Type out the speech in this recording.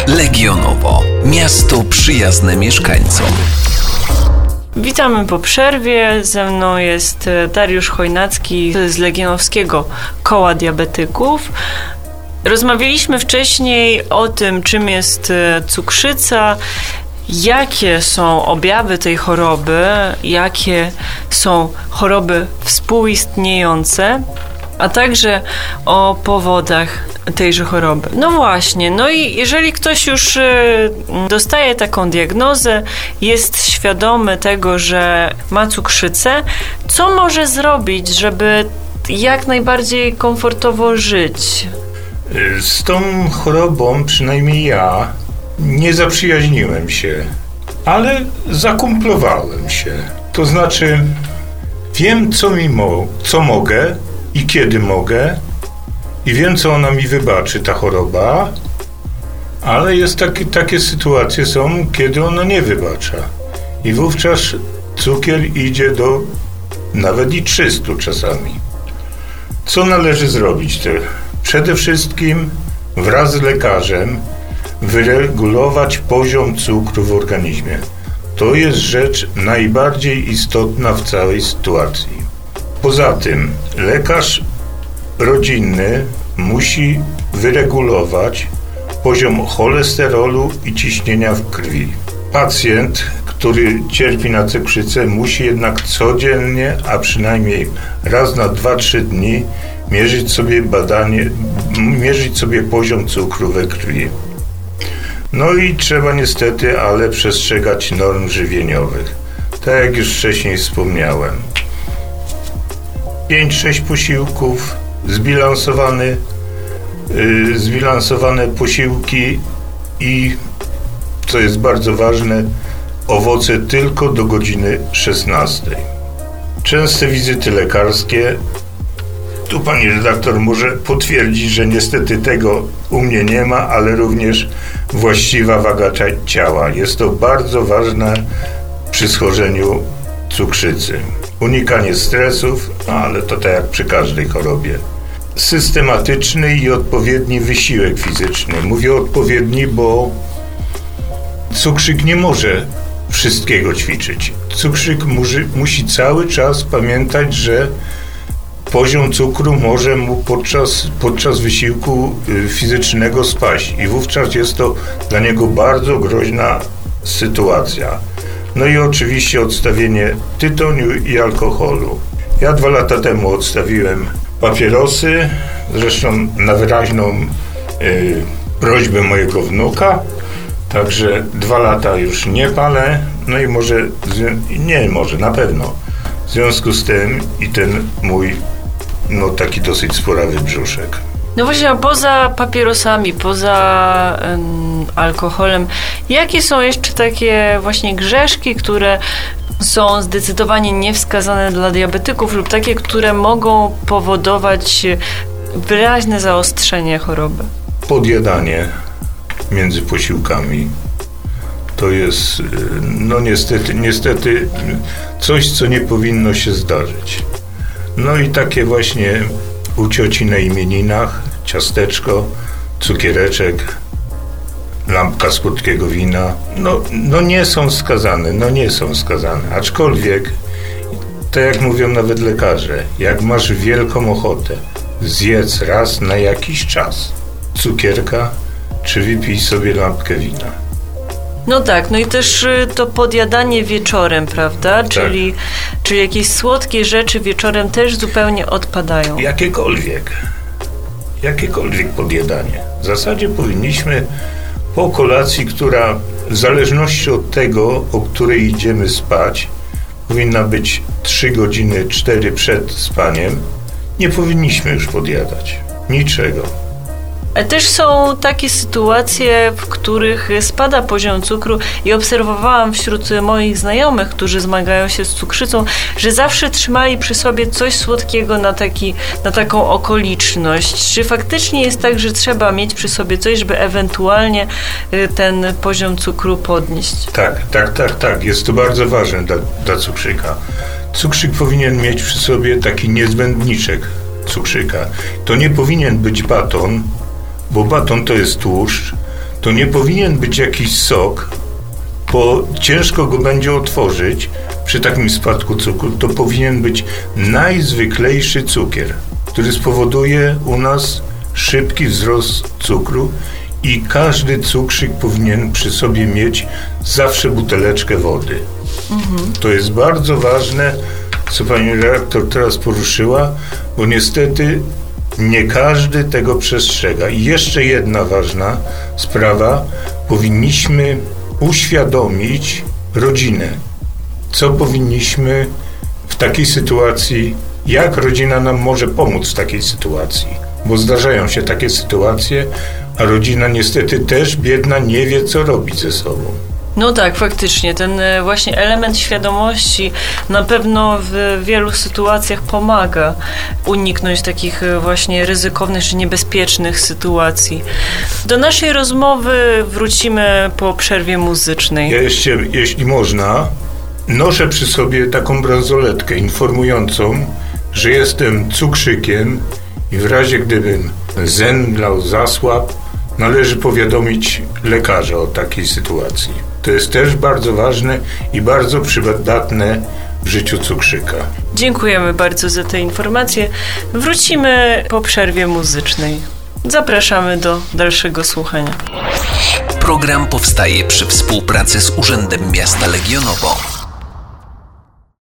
Legionowo. Miasto przyjazne mieszkańcom. Witamy po przerwie. Ze mną jest Dariusz Chojnacki z Legionowskiego Koła Diabetyków. Rozmawialiśmy wcześniej o tym, czym jest cukrzyca, jakie są objawy tej choroby, jakie są choroby współistniejące, a także o powodach tejże choroby. No właśnie, no i jeżeli ktoś już dostaje taką diagnozę, jest świadomy tego, że ma cukrzycę, co może zrobić, żeby jak najbardziej komfortowo żyć? Z tą chorobą, przynajmniej ja, nie zaprzyjaźniłem się, ale zakumplowałem się. To znaczy, wiem, co mogę i kiedy mogę, i wiem, co ona mi wybaczy, ta choroba, ale jest takie sytuacje są, kiedy ona nie wybacza. I wówczas cukier idzie do nawet i 300 czasami. Co należy zrobić? Przede wszystkim wraz z lekarzem wyregulować poziom cukru w organizmie. To jest rzecz najbardziej istotna w całej sytuacji. Poza tym lekarz rodzinny musi wyregulować poziom cholesterolu i ciśnienia w krwi. Pacjent, który cierpi na cukrzycę, musi jednak codziennie, a przynajmniej raz na 2-3 dni mierzyć sobie poziom cukru we krwi. No i trzeba niestety, ale przestrzegać norm żywieniowych. Tak jak już wcześniej wspomniałem. 5-6 posiłków, zbilansowane posiłki i, co jest bardzo ważne, owoce tylko do godziny 16. Częste wizyty lekarskie. Tu pani redaktor może potwierdzić, że niestety tego u mnie nie ma, ale również właściwa waga ciała. Jest to bardzo ważne przy schorzeniu cukrzycy. Unikanie stresów, ale to tak jak przy każdej chorobie. Systematyczny i odpowiedni wysiłek fizyczny. Mówię odpowiedni, bo cukrzyk nie może wszystkiego ćwiczyć. Cukrzyk musi cały czas pamiętać, że poziom cukru może mu podczas wysiłku fizycznego spaść i wówczas jest to dla niego bardzo groźna sytuacja. No i oczywiście odstawienie tytoniu i alkoholu. Ja 2 lata temu odstawiłem papierosy, zresztą na wyraźną prośbę mojego wnuka, także 2 lata już nie palę, no i na pewno. W związku z tym i ten mój taki dosyć sporawy brzuszek. No właśnie, a poza papierosami, poza alkoholem, jakie są jeszcze takie właśnie grzeszki, które są zdecydowanie niewskazane dla diabetyków lub takie, które mogą powodować wyraźne zaostrzenie choroby? Podjadanie między posiłkami to jest niestety coś, co nie powinno się zdarzyć. No i takie właśnie u cioci na imieninach, ciasteczko, cukiereczek, lampka słodkiego wina, nie są skazane, aczkolwiek, tak jak mówią nawet lekarze, jak masz wielką ochotę, zjedz raz na jakiś czas cukierka, czy wypij sobie lampkę wina. No tak, no i też to podjadanie wieczorem, prawda? Tak. Czyli jakieś słodkie rzeczy wieczorem też zupełnie odpadają. Jakiekolwiek podjadanie. W zasadzie powinniśmy po kolacji, która w zależności od tego, o której idziemy spać, powinna być 3 godziny, 4 przed spaniem, nie powinniśmy już podjadać niczego. Też są takie sytuacje, w których spada poziom cukru i obserwowałam wśród moich znajomych, którzy zmagają się z cukrzycą, że zawsze trzymali przy sobie coś słodkiego na taką okoliczność. Czy faktycznie jest tak, że trzeba mieć przy sobie coś, żeby ewentualnie ten poziom cukru podnieść? Tak. Jest to bardzo ważne dla cukrzyka. Cukrzyk powinien mieć przy sobie taki niezbędniczek cukrzyka. To nie powinien być baton, bo baton to jest tłuszcz, to nie powinien być jakiś sok, bo ciężko go będzie otworzyć przy takim spadku cukru. To powinien być najzwyklejszy cukier, który spowoduje u nas szybki wzrost cukru i każdy cukrzyk powinien przy sobie mieć zawsze buteleczkę wody. To jest bardzo ważne, co pani redaktor teraz poruszyła, bo niestety nie każdy tego przestrzega. I jeszcze jedna ważna sprawa, powinniśmy uświadomić rodzinę, co powinniśmy w takiej sytuacji, jak rodzina nam może pomóc w takiej sytuacji, bo zdarzają się takie sytuacje, a rodzina niestety też biedna nie wie, co robić ze sobą. No tak, faktycznie. Ten właśnie element świadomości na pewno w wielu sytuacjach pomaga uniknąć takich właśnie ryzykownych czy niebezpiecznych sytuacji. Do naszej rozmowy wrócimy po przerwie muzycznej. Ja jeszcze, jeśli można, noszę przy sobie taką bransoletkę informującą, że jestem cukrzykiem i w razie gdybym zemdlał, zasłabł, należy powiadomić lekarza o takiej sytuacji. To jest też bardzo ważne i bardzo przydatne w życiu cukrzyka. Dziękujemy bardzo za te informacje. Wrócimy po przerwie muzycznej. Zapraszamy do dalszego słuchania. Program powstaje przy współpracy z Urzędem Miasta Legionowo.